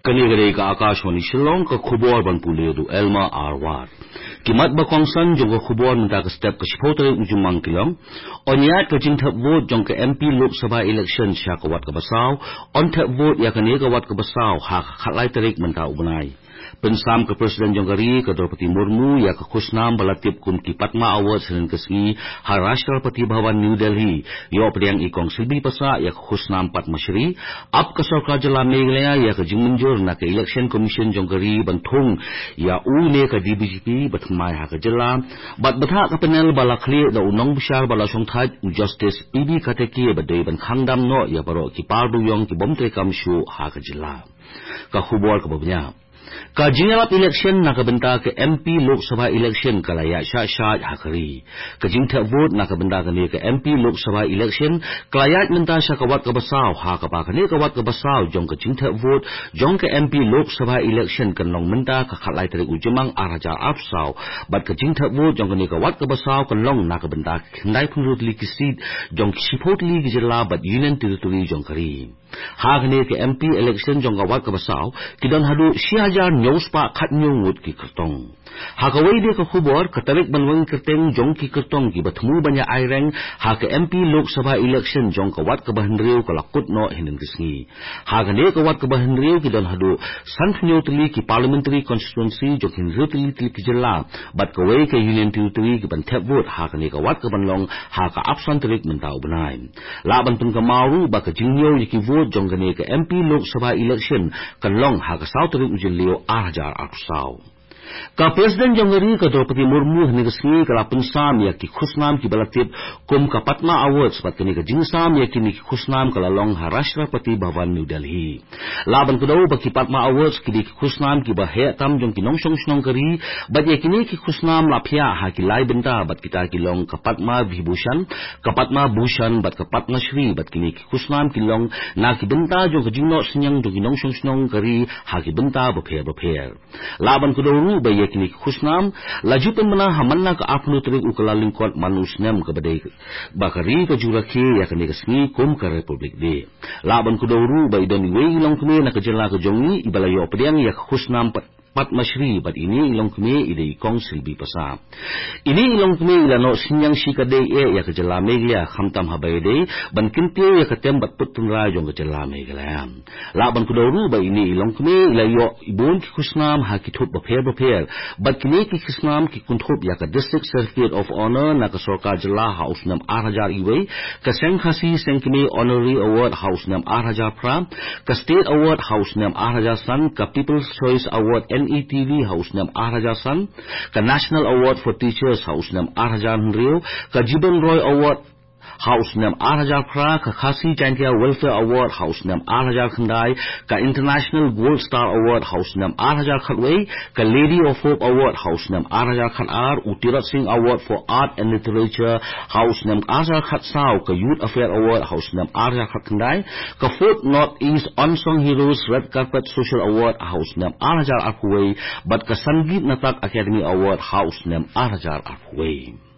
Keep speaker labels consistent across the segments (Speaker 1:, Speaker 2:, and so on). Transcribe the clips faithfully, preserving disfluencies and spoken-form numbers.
Speaker 1: Kanigare ka Akashwani Shillong ka khubor ban puledu Elma Arwar. Kimat ba kongsan jong ka khubor minta ka step ka shipotre ujumang kilong. Onyat ka jingthap vote jong ka M P Lok Sabha election siya ka wat ka basaw. On tap vote ya ka ka wat ka basaw ha khatlai tarik minta ubnai. Pensam ke Presiden Jonggari ke Draupadi Murmu ya ke khusnam balatip kum ki Padma Awards dan kesni ha Rashtrapati Bhavan New Delhi yo priang ikong silbi pasa ya ke khusnam Padma Shri ap ke sarkar jala Meghalaya ya ke jingmunjur na ke Election Commission Jonggari bantung ya u ne ke D B G P batmai ha ke jala bat batha ke panel bala khli da unong bishar bala songthaj u Justice P B Kateki badai ban khangdam no ya baro ki pardu yong ki bomtre kam shu ha ke jala ka khubor ke babnya ka jingalap election na kabenta ke M P Lok Sabha election kalaya sha sha hakari ka jingtha vote na kabenta ke ke M P Lok Sabha election kalaya menta sha kawat ka basaw ha ka pa ke kawat ka basaw jong ka jingtha vote jong ke M P Lok Sabha election kan long menta ka khatlai tarik ujumang araja apsaw bat ka jingtha vote jong ke kawat ka basaw kan long na kabenta khnai phurutli ki seat jong shipotli ki jila bat union territory jong kari ha ke ke M P election jong kawat ka basaw kidan hadu siaja news pa khat nyung wut ki kertong ha ka wei de ka khubor ka tarik banwang kerteng jong ki kertong ki bathmu banya aireng ha ka M P Lok Sabha election jong ka wat ka bahnriu ka lakut no hinin kisngi ha ka ne ka wat ka bahnriu ki dan hadu santhniu tli ki parliamentary constituency jong hin rutli tli ki jilla bat ka wei ka union territory ki ban thep vote ha ka ne ka wat ka banlong ha ka absan tarik mentau banai la ban tung ka maru ba ka jingnyo ki vote jong ka ne ka M P Lok Sabha election kan long ha ka south tarik ujilio Arajar Arsaw. Ka Presiden Jonggari ka Draupadi Murmu ni resmi ka pensam ya ki khusnam ki balatip kum ka Padma Awards pat kini ka jingsam ya kini ki khusnam ka lalong ha Rashtrapati Bhavan New Delhi. Laban ko daw ba ki Padma Awards kini ki khusnam ki bahe tam jong kinong song song kari bat ya kini ki khusnam lapya ha ki lai benta bat kita ki long ka Padma Vibhushan ka Padma Bhushan bat ka Padma Shri bat kini ki khusnam ki long na ki benta jong ka jingno senyang jong kinong song song kari ha ki benta bapher bapher. Laban ko daw baya kini khusnam laju pemana hamanna ka apnu tarik ukala lingkot manusnem ka badai bakari ka jurakhe ya kini kasni kum ka republik de laban ku dawru bai doni wei long kme na ka jela ka jongi ibalayo pediang ya khusnam pat Padma Shri bat ini ilong kme ide ikong silbi pasa ini ilong kme ilano sinyang shikade e ya ka jela Meghalaya khamtam habayde ban kintie ya ka tem bat putunra jong ka jela Meghalaya laban ku dawru bai ini ilong kme ilayo ibon ki khusnam ha ki thut bapher bapher bat kini ki khusnam ki kunthop ya ka district certificate of honor na ka sarkar jela house nam eight thousand iwe ka sengkhasi sengkme honorary award house nam eight thousand pra ka state award house nam eight thousand san ka people's choice award N E T V house nam eight thousand san ka national award for teachers house nam eight thousand rio ka Jiban Roy award house nam eight thousand pra ka Khasi Chantia welfare award house nam eight thousand khandai ka international gold star award house nam eight thousand khatwei ka lady of hope award house nam eight thousand khatar Utirat Singh award for art and literature house nam eight thousand khatsau ka youth affair award house nam eight thousand khandai ka fourth north east unsung heroes red carpet social award house nam eight thousand akwei bat ka Sangeet Natak academy award house nam eight thousand akwei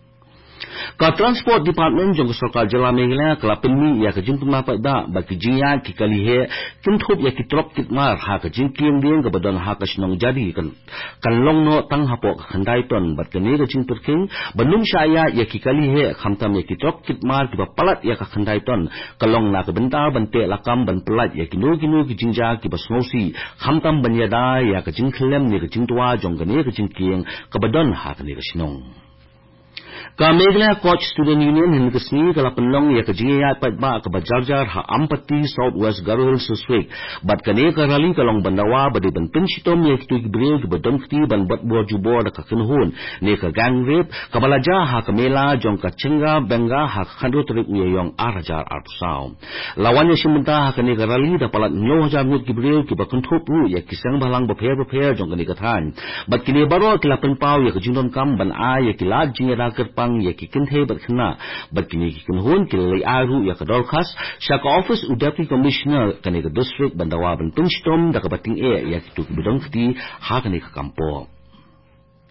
Speaker 1: ka transport department jong sarkar jala Meghalaya kala penmi ya ka jingpun mapat da baki jiya ki kalihe kinthop ya ki trop kitmar ha ka jingkiem ding ka badan ha ka snong jadi kan kan long no tang hapo ka khandai ton bat ka ne ka jingpur king banum shaya ya ki kalihe khamtam ya ki trop kitmar ki palat ya ka khandai ton kalong na ka benta bante lakam ban pelat ya ki no ki no ki jingja ki basnosi khamtam banyada ya ka jingklem ne ka jingtwa jong ka ne ka jingkiem ka badan ha ka ne ka snong ka Meghalaya Coach Student Union hin kasni kala penlong ya kajiya pat ba ka bajarjar ha ampati Southwest Garo Hills District bat kane ka rally kalong bandawa bade ban pinchitom ya kitu gibril ki badon kti ban bat bo jubo da ka kinhun ne ka gang rape ka balaja ha ka mela jong ka chinga benga ha khandro tarik uyayong arajar arpsaw lawan ya shimunta ha kane ka rally da palat nyo hajar ngut gibril ki bakun thopu ya kisang balang ba pher ba pher jong kane ka than bat kine baro kila penpau ya kajindon kam ban a ya kila jinga ka pang ya ki kinthe bat khna bat kini ki kunhun ki lai aru ya ka dorkhas sha ka office u deputy commissioner kane ka district bandawa ban pinstom da ka bating e ya ki tu bidong khti ha kane ka kampo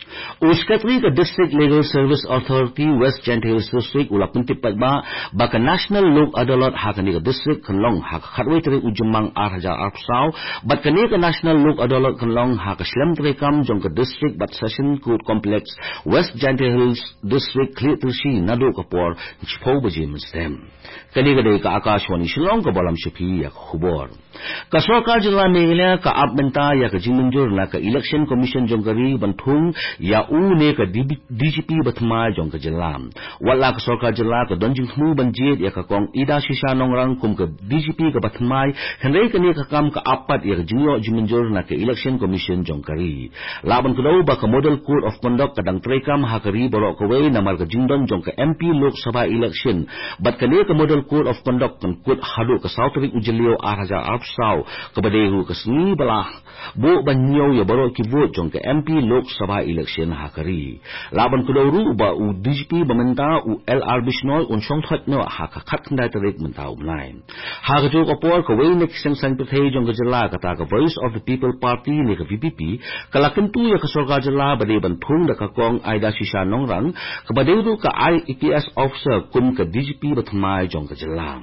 Speaker 1: O Secretary ka District Legal Service Authority West Gent Hills District ula puntipad ba baka National Lok Adalat ha kani ka District kanlong ha khatway tere ujumang ar hajar arpsaw bat kani ka National Lok Adalat kanlong ha ka Shlem tere kam jong ka District bat Session Court Complex West Gent Hills District clear tersi nado kapor chpo bajim stem kani ka dei ka Akashwani Shillong ka balam shipi ya khubor ka Sarkar Jilla Meghalaya ka apmenta ya ka jimunjur na ka Election Commission jong kari banthung ya u ne ka D G P batma jong ka jilla wala ka Sarkar Jilla ka donjing thmu banjit ya ka kong ida shisha nongrang kum ka D G P ka batmai henrei ka ne ka kam ka apat ya ka jingyo jimunjur na ka Election Commission jong kari laban kudaw ba ka Model Code of Conduct kadang trekam ha kari borok ka way namar ka jingdon jong ka M P Lok Sabha election bat ka ne ka Model Code of Conduct kan kut hadu ka Sautrik ujilio ar hajar arpsaw ka badehu ka sni balah bo banyo ya borok ki vote jong ka M P Lok Sabha election hakari laban kudauru ba u D G P bamenta u L R Bishnoi un song thot no ha ka khat khandai tarik menta umlain ha ka jok apor ka way nek sang sang pethei jong ka jilla ka ta ka Voice of the People Party ne ka V P P kala kentu ya ka Sarkar Jilla bade ban thung da ka kong aida shisha nongrang ka baderu ka I P S officer kum ka D G P batmai jong ka jilla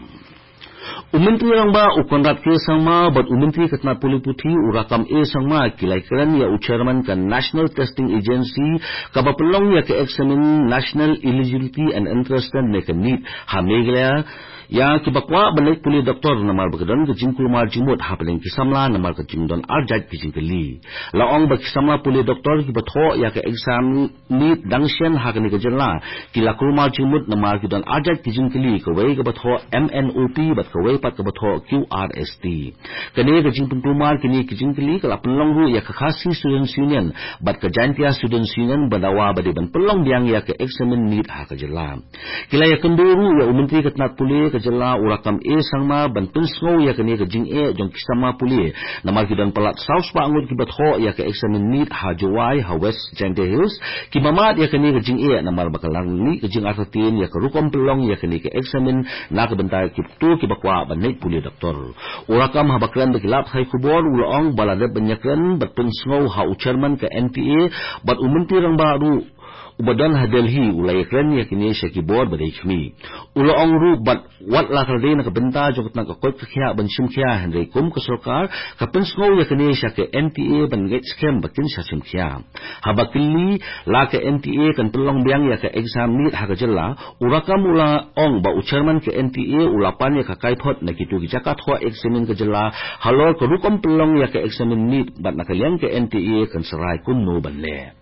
Speaker 1: Umintri rang ba u konrat ke sangma but umintri katna puliputhi u rakam e sangma kilai kran ya u chairman ka National Testing Agency ka bapalong ya ka examine national eligibility and interest ne ka need ha Meghalaya ya ki bakwa balai puli doktor namar bagdan ka jingkulmar jimut ha paling kisamla namar ka jingdon arjat ki jingkali laong ba kisamla puli doktor ki batho ya ka exam need dangshen ha ka ni ka jalla ki lakulmar jimut namar ki don arjat ki jingkali ka wei ka batho M N O P bat ka wei pat ka batho Q R S T kani ka jingkulmar ki ni ki jingkali ka lapalong ru ya ka khasi student union bat ka jantia student union badawa bade ban pelong biang ya ka examine need ha ka jalla kila ya kenduru ya umintri katna puli ka jalla urakam e sangma bantun snow ya kani ka jing e jong kisama puli namar kidan palat saus pa angut ki batho ya ka examine need ha jawai ha West Gent Hills ki mamat ya kani ka jing e namar bakalang ni ka jing artin ya ka rukom pelong ya kani ka examine na ka bantai ki tu ki bakwa banai puli doktor urakam ha bakran bekilap hai kubor ulong balade banyakran batun snow ha u chairman ka N P A bat umunti rang baru ubadan ha Delhi ulay kran ya kini siya keyboard baday kami ulo ang ru bat wat la kardey na kabenta jokot na kakoy kakya bansim kya henry kum ka Sarkar kapin snow ya kini siya ka N T A ban get scam batin siya sim kya habakili la ka N T A kan pelong biang ya ka exam need ha ka jalla urakam ula ong ba u chairman ka N T A ulapan ya ka kaipot na kitu kijaka thwa examin ka jalla halor ka rukom pelong ya ka examin need bat nakaliang ka N T A kan saray kum no banle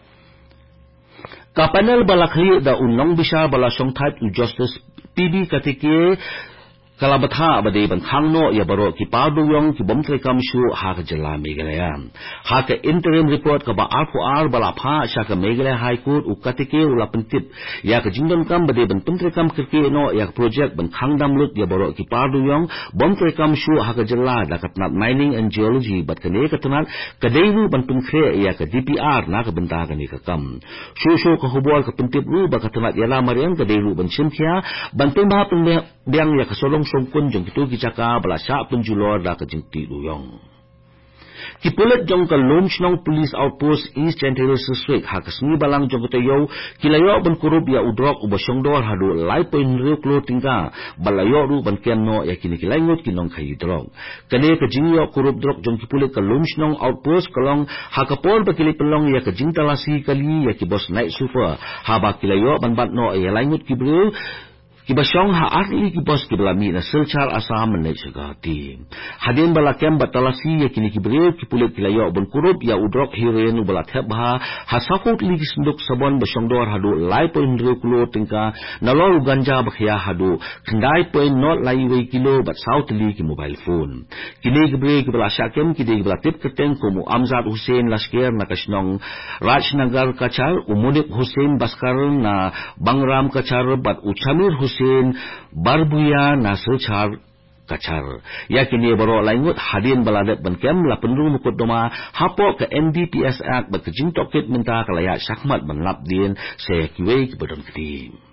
Speaker 1: Kapanel balakli da unong bisa bala song type u Justice P B katike kalabatha bade ban khangno ya baro ki paduyong ki bomtre kam shu ha ka jalla Meghalaya ha ka interim report ka ba R four R bala pha sha ka Meghalaya High Court u katike ula pentip ya ka jingdon kam bade ban tumtre kam kirke no ya project ban khangdam lut ya baro ki paduyong bomtre kam shu ha ka jalla da katnat mining and geology bat ka ne ka tanat kadairu ban tumkre ya ka D P R na ka benta ka ni ka kam shu shu ka hubor ka pentip ru ba ka tanat ya la mariam kadairu ban chimkhya ban tum ba pun biang ya ka solong songkun jong kitu kijaka bala sya penjulor da ka jingti luyong Kipulit jong ka Lumshnong Police Outpost East Gent Hills District ha kasni balang jong kitayo kilayo ban kurub ya udrok ubasyong dor hadu lai poin rio klo tingka balayo ru ban kenno ya kini kilayngot kinong kayi drog kane ka jingyo kurub drog jong kipulit ka Lumshnong Outpost kalong ha kapon pa kilipelong ya ka jingtalasi kali ya kibos night super ha ba kilayo ban batno ya layngot kibril Kibasyong ha atli kibos kibalami na silchar asam na sagati. Hadin bala kem batalasi ya kini kibril kipulit kilayo bon kurub ya udrok hiren ubala thebha ha sakut li kisnduk sabon basyong dor hadu lai point rio kulo tingka nalor ganja bakhya hadu khandai point not lai wei kilo bat south li ki mobile phone. Kini kibril kibala syakem kidi kibala tip keteng kumu Amzad Hussein Lasker na kasnong Rajnagar Kachar umunik Hussein Baskar na Bangram Kachar bat Uchamir Hussein Barbuya na silchar kachar yakini baro laingut hadin baladat bankem la penru mukut doma hapo ke N D P S Act bat kejing tokit minta kalaya sakmat ban lapdin se kiwei kibadon kiti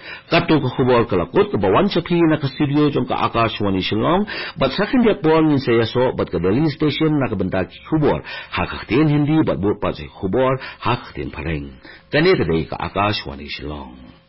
Speaker 1: Kato ka khubor kalakot ka bawan sa pihi na ka studio jong ka Akashwani Shillong bat sakin dia pon ngin saya so bat ka Delhi station na ka benta khubor hakaktin hindi bat but pat khubor hakaktin pareng kane today ka Akashwani Shillong